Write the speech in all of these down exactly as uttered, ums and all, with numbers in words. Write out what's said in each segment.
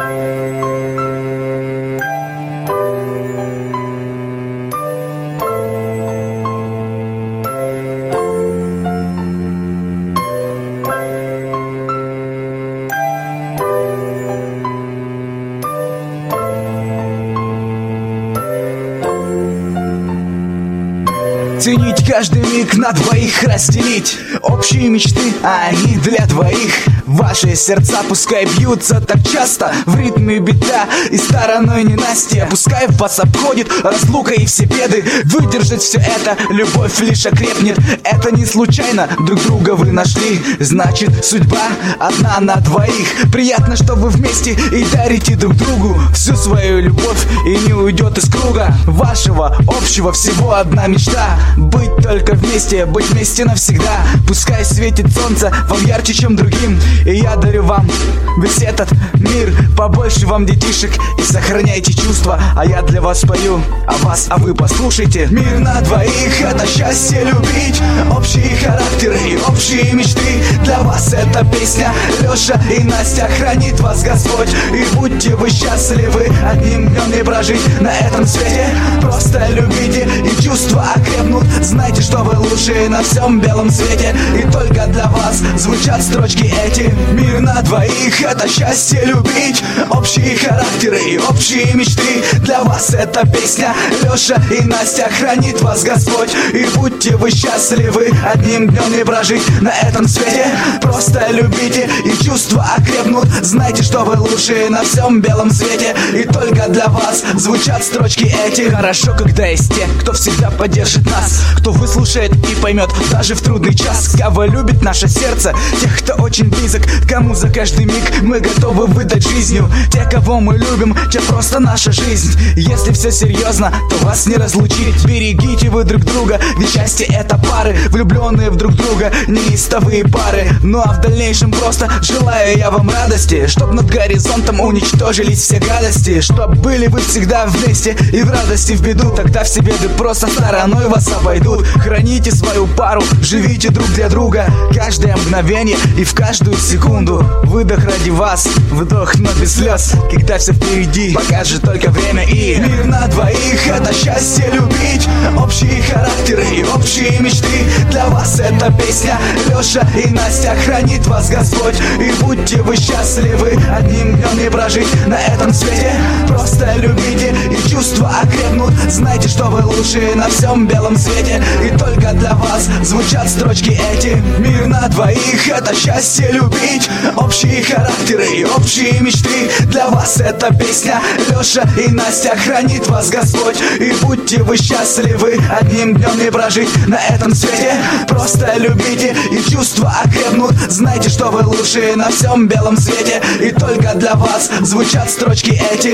Ценить каждый миг, на двоих разделить общие мечты, а они для двоих. Ваши сердца пускай бьются так часто в ритме бита и стороной ненастья. Пускай вас обходит разлука и все беды. Выдержать все это, любовь лишь окрепнет. Это не случайно, друг друга вы нашли. Значит, судьба одна на двоих. Приятно, что вы вместе и дарите друг другу всю свою любовь, и не уйдет из круга вашего общего всего одна мечта. Быть только вместе, быть вместе навсегда. Пускай светит солнце вам ярче, чем другим. И я дарю вам весь этот мир. Побольше вам детишек и сохраняйте чувства. А я для вас пою, а вас, а вы послушайте. Мир на двоих — это счастье любить. Общие характеры и общие мечты. Для вас эта песня. Леша и Настя, хранит вас Господь. И будьте вы счастливы одним днем не прожить на этом свете. Просто любите, и чувства окрепнут. Знайте, что вы лучшие на всем белом свете. И только для вас звучат строчки эти. Мир на двоих — это счастье любить. Общие характеры и общие мечты. Для вас эта песня. Леша и Настя, хранит вас Господь. И будьте вы счастливы одним днем не прожить на этом свете. Просто любите, и чувства окрепнут. Знайте, что вы лучшие на всем белом свете. И только для вас звучат строчки эти. Хорошо, когда есть те, кто всегда поддержит нас, кто выслушает и поймет даже в трудный час. Кого любит наше сердце, тех, кто очень близок, кому за каждый миг мы готовы выдать жизнью. Те, кого мы любим, те просто наша жизнь. Если все серьезно, то вас не разлучить. Берегите вы друг друга, ведь счастье — это пары, влюбленные в друг друга, неистовые пары. Ну а в дальнейшем просто желаю я вам радости, чтоб над горизонтом уничтожились все гадости, чтоб были вы всегда вместе и в радости, в беду. Тогда все беды просто стороной вас обойдут. Храните свою пару, живите друг для друга каждое мгновение и в каждую секунду. Выдох ради вас, вдох, но без слез, когда все впереди покажет только время. И мир на двоих — это счастье любить. Общие характеры и общие мечты. Для вас эта песня. Леша и Настя, хранит вас Господь. И будьте вы счастливы одним днем не прожить на этом свете. Просто любите, и чувства окрепнут. Знайте, что вы лучшие на всем белом свете. И только для вас звучат строчки эти. Мир на двоих — это счастье любить. Общие характеры и общие мечты. Для вас эта песня. Леша и Настя, хранит вас Господь. И будьте вы счастливы одним днем не прожить на этом свете. Просто любите, и чувства окрепнут. Знайте, что вы лучшие на всем белом свете. И только для вас звучат строчки эти.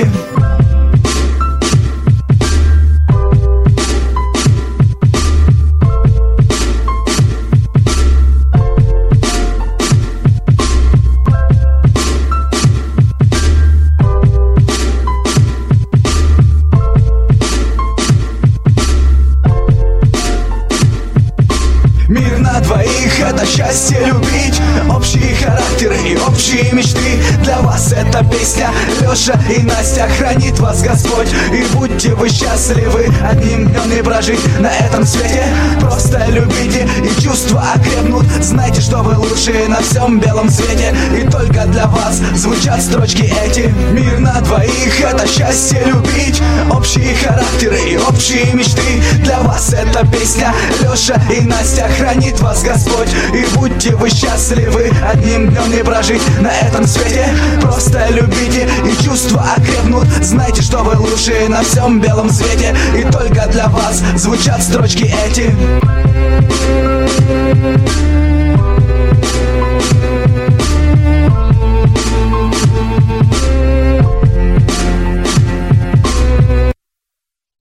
Мир на двоих — это счастье любить. Общие характеры и общие мечты. Для вас эта песня. Леша и Настя, хранит вас Господь. И будьте вы счастливы одним днем не прожить на этом свете. Просто любите, и чувства окрепнут. Знайте, что вы лучшие на всем белом свете. И только для вас звучат строчки эти. Мир на двоих — это счастье любить. Общие характеры и общие мечты. Для вас эта песня. Леша и Настя, хранит вас Господь. И будьте вы счастливы одним днем не прожить на этом свете. Просто любите, и чувства окрепнут. Знайте, что вы лучшие на всем белом свете. И только для вас звучат строчки эти.